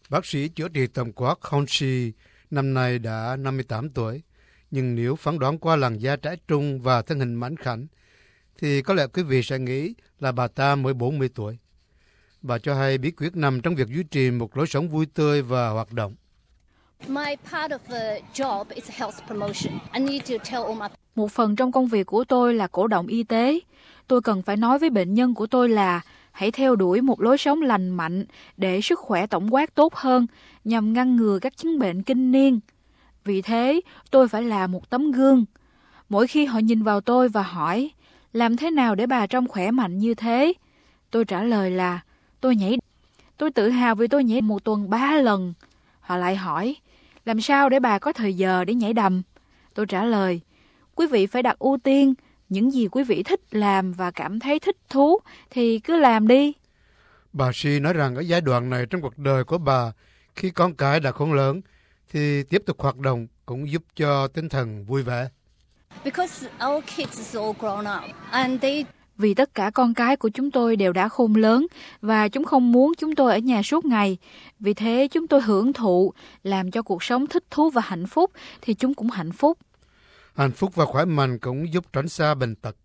Bác sĩ chữa trị tổng quát Honshi năm nay đã 58 tuổi, nhưng nếu phán đoán qua làn da trẻ trung và thân hình mảnh khảnh, thì có lẽ quý vị sẽ nghĩ là bà ta mới 40 tuổi. Bà cho hay bí quyết nằm trong việc duy trì một lối sống vui tươi và hoạt động. Một phần trong công việc của tôi là cổ động y tế. Tôi cần phải nói với bệnh nhân của tôi là hãy theo đuổi một lối sống lành mạnh để sức khỏe tổng quát tốt hơn, nhằm ngăn ngừa các chứng bệnh kinh niên. Vì thế, tôi phải là một tấm gương. Mỗi khi họ nhìn vào tôi và hỏi, làm thế nào để bà trông khỏe mạnh như thế? Tôi trả lời là, tôi tự hào vì tôi nhảy một tuần 3 lần. Họ lại hỏi, làm sao để bà có thời giờ để nhảy đầm? Tôi trả lời, quý vị phải đặt ưu tiên, những gì quý vị thích làm và cảm thấy thích thú thì cứ làm đi. Bà Shi nói rằng ở giai đoạn này trong cuộc đời của bà, khi con cái đã khôn lớn, thì tiếp tục hoạt động cũng giúp cho tinh thần vui vẻ. Vì tất cả con cái của chúng tôi đều đã khôn lớn và chúng không muốn chúng tôi ở nhà suốt ngày. Vì thế chúng tôi hưởng thụ, làm cho cuộc sống thích thú và hạnh phúc thì chúng cũng hạnh phúc. Hạnh phúc và khỏe mạnh cũng giúp tránh xa bệnh tật.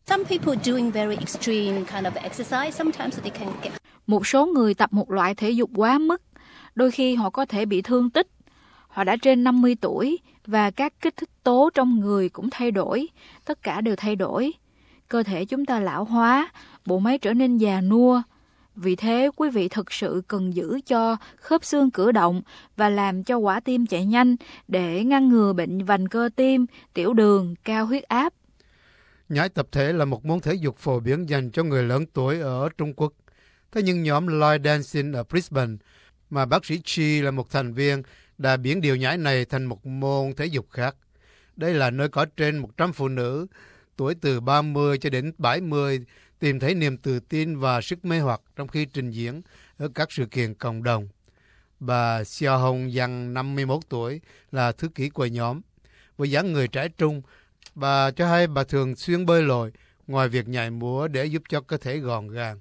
Một số người tập một loại thể dục quá mức, đôi khi họ có thể bị thương tích. Họ đã trên 50 tuổi và các kích thích tố trong người cũng thay đổi, tất cả đều thay đổi. Cơ thể chúng ta lão hóa, bộ máy trở nên già nua. Vì thế, quý vị thực sự cần giữ cho khớp xương cử động và làm cho quả tim chạy nhanh để ngăn ngừa bệnh vành cơ tim, tiểu đường, cao huyết áp. Nhảy tập thể là một môn thể dục phổ biến dành cho người lớn tuổi ở Trung Quốc. Thế nhưng nhóm Line Dancing ở Brisbane, mà bác sĩ Chi là một thành viên, đã biến điệu nhảy này thành một môn thể dục khác. Đây là nơi có trên 100 phụ nữ tuổi từ 30 cho đến 70 tìm thấy niềm tự tin và sức mê hoặc trong khi trình diễn ở các sự kiện cộng đồng. Bà Xiao Hong Yang, 51 tuổi, là thư ký của nhóm. Với dáng người trẻ trung, bà cho hay bà thường xuyên bơi lội ngoài việc nhảy múa để giúp cho cơ thể gọn gàng.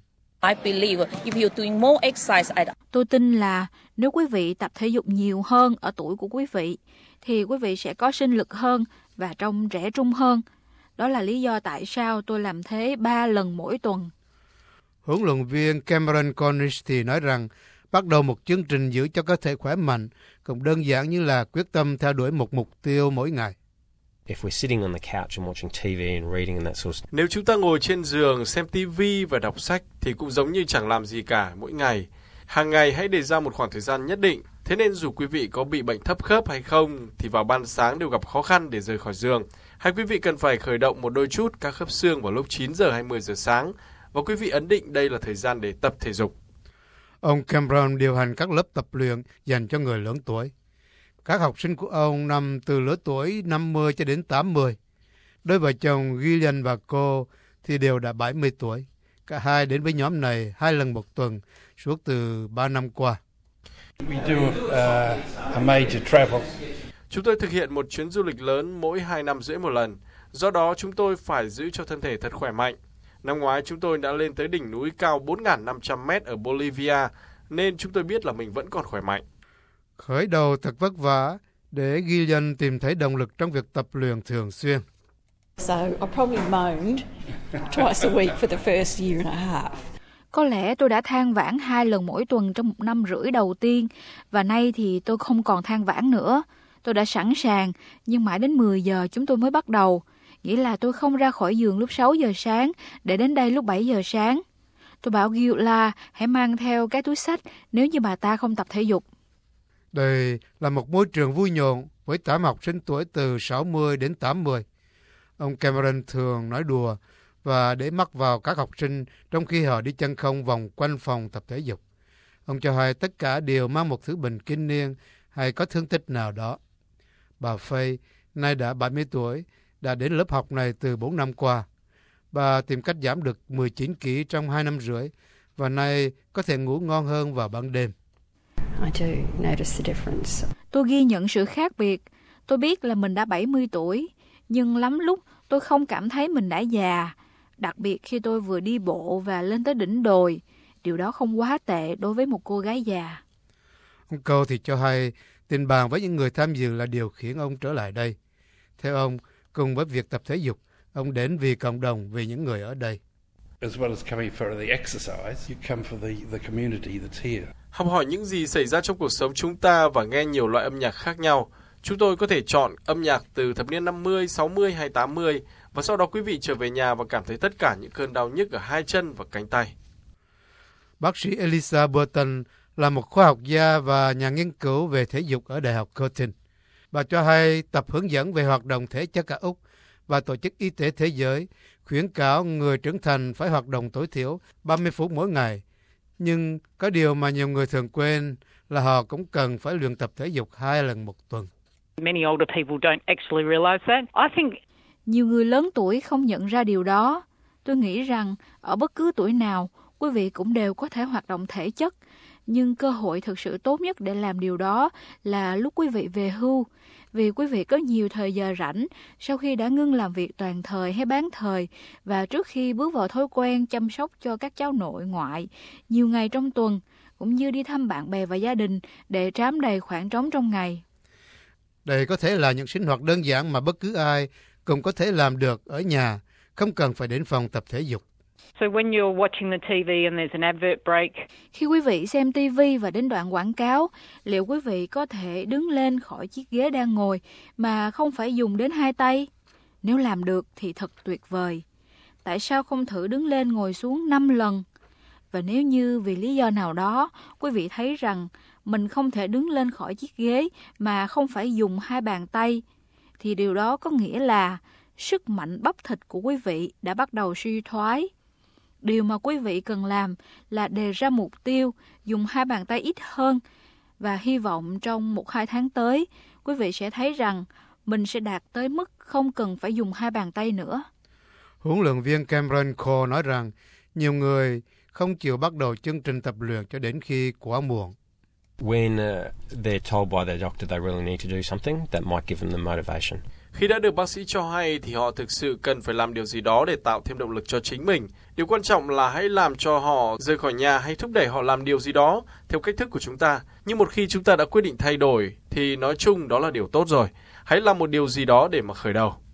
Tôi tin là nếu quý vị tập thể dục nhiều hơn ở tuổi của quý vị, thì quý vị sẽ có sinh lực hơn và trông trẻ trung hơn. Đó là lý do tại sao tôi làm thế 3 lần mỗi tuần. Huấn luyện viên Cameron Cornish thì nói rằng bắt đầu một chương trình giữ cho cơ thể khỏe mạnh cũng đơn giản như là quyết tâm theo đuổi một mục tiêu mỗi ngày. Nếu chúng ta ngồi trên giường xem TV và đọc sách thì cũng giống như chẳng làm gì cả mỗi ngày. Hàng ngày hãy đề ra một khoảng thời gian nhất định. Thế nên dù quý vị có bị bệnh thấp khớp hay không thì vào ban sáng đều gặp khó khăn để rời khỏi giường. Hay quý vị cần phải khởi động một đôi chút các khớp xương vào lúc 9 giờ hay 10 giờ sáng và quý vị ấn định đây là thời gian để tập thể dục. Ông Cameron điều hành các lớp tập luyện dành cho người lớn tuổi. Các học sinh của ông nằm từ lứa tuổi 50 cho đến 80. Đôi vợ chồng Gillian và cô thì đều đã 70 tuổi. Cả hai đến với nhóm này 2 lần một tuần suốt từ 3 năm qua. Chúng tôi thực hiện một chuyến du lịch lớn mỗi 2 năm rưỡi một lần. Do đó chúng tôi phải giữ cho thân thể thật khỏe mạnh. Năm ngoái chúng tôi đã lên tới đỉnh núi cao 4.500 mét ở Bolivia, nên chúng tôi biết là mình vẫn còn khỏe mạnh. Khởi đầu thật vất vả để Gillian tìm thấy động lực trong việc tập luyện thường xuyên. Có lẽ tôi đã than vãn 2 lần mỗi tuần trong 1 năm rưỡi đầu tiên, và nay thì tôi không còn than vãn nữa. Tôi đã sẵn sàng, nhưng mãi đến 10 giờ chúng tôi mới bắt đầu. Nghĩa là tôi không ra khỏi giường lúc 6 giờ sáng để đến đây lúc 7 giờ sáng. Tôi bảo Gilla hãy mang theo cái túi xách nếu như bà ta không tập thể dục. Đây là một môi trường vui nhộn với 8 học sinh tuổi từ 60 đến 80. Ông Cameron thường nói đùa và để mắt vào các học sinh trong khi họ đi chân không vòng quanh phòng tập thể dục. Ông cho hay tất cả đều mang một thứ bệnh kinh niên hay có thương tích nào đó. Bà Faye, nay đã 70 tuổi, đã đến lớp học này từ 4 năm qua. Bà tìm cách giảm được 19 kg trong 2 năm rưỡi và nay có thể ngủ ngon hơn vào ban đêm. Tôi ghi nhận sự khác biệt. Tôi biết là mình đã 70 tuổi, nhưng lắm lúc tôi không cảm thấy mình đã già. Đặc biệt khi tôi vừa đi bộ và lên tới đỉnh đồi. Điều đó không quá tệ đối với một cô gái già. Ông Cole thì cho hay tình bạn với những người tham dự là điều khiến ông trở lại đây. Theo ông, cùng với việc tập thể dục, ông đến vì cộng đồng, vì những người ở đây. Học hỏi những gì xảy ra trong cuộc sống chúng ta và nghe nhiều loại âm nhạc khác nhau. Chúng tôi có thể chọn âm nhạc từ thập niên 50, 60 hay 80 và sau đó quý vị trở về nhà và cảm thấy tất cả những cơn đau nhức ở hai chân và cánh tay. Bác sĩ Elisa Burton là một khoa học gia và nhà nghiên cứu về thể dục ở Đại học Curtin. Bà cho hay tập hướng dẫn về hoạt động thể chất ở Úc và Tổ chức Y tế Thế giới khuyến cáo người trưởng thành phải hoạt động tối thiểu 30 phút mỗi ngày. Nhưng có điều mà nhiều người thường quên là họ cũng cần phải luyện tập thể dục 2 lần một tuần. Nhiều người lớn tuổi không nhận ra điều đó. Tôi nghĩ rằng ở bất cứ tuổi nào, quý vị cũng đều có thể hoạt động thể chất. Nhưng cơ hội thực sự tốt nhất để làm điều đó là lúc quý vị về hưu, vì quý vị có nhiều thời giờ rảnh sau khi đã ngưng làm việc toàn thời hay bán thời và trước khi bước vào thói quen chăm sóc cho các cháu nội ngoại nhiều ngày trong tuần, cũng như đi thăm bạn bè và gia đình để trám đầy khoảng trống trong ngày. Đây có thể là những sinh hoạt đơn giản mà bất cứ ai cũng có thể làm được ở nhà, không cần phải đến phòng tập thể dục. Khi quý vị xem TV và đến đoạn quảng cáo, liệu quý vị có thể đứng lên khỏi chiếc ghế đang ngồi mà không phải dùng đến 2 tay? Nếu làm được thì thật tuyệt vời. Tại sao không thử đứng lên ngồi xuống 5 lần? Và nếu như vì lý do nào đó, quý vị thấy rằng mình không thể đứng lên khỏi chiếc ghế mà không phải dùng 2 bàn tay, thì điều đó có nghĩa là sức mạnh bắp thịt của quý vị đã bắt đầu suy thoái. Điều mà quý vị cần làm là đề ra mục tiêu dùng 2 bàn tay ít hơn và hy vọng trong 1-2 tháng tới, quý vị sẽ thấy rằng mình sẽ đạt tới mức không cần phải dùng 2 bàn tay nữa. Huấn luyện viên Cameron Cole nói rằng nhiều người không chịu bắt đầu chương trình tập luyện cho đến khi quá muộn. When they're told by their doctor they really need to do something, that might give them the motivation. Khi đã được bác sĩ cho hay thì họ thực sự cần phải làm điều gì đó để tạo thêm động lực cho chính mình. Điều quan trọng là hãy làm cho họ rời khỏi nhà hay thúc đẩy họ làm điều gì đó theo cách thức của chúng ta. Nhưng một khi chúng ta đã quyết định thay đổi thì nói chung đó là điều tốt rồi. Hãy làm một điều gì đó để mà khởi đầu.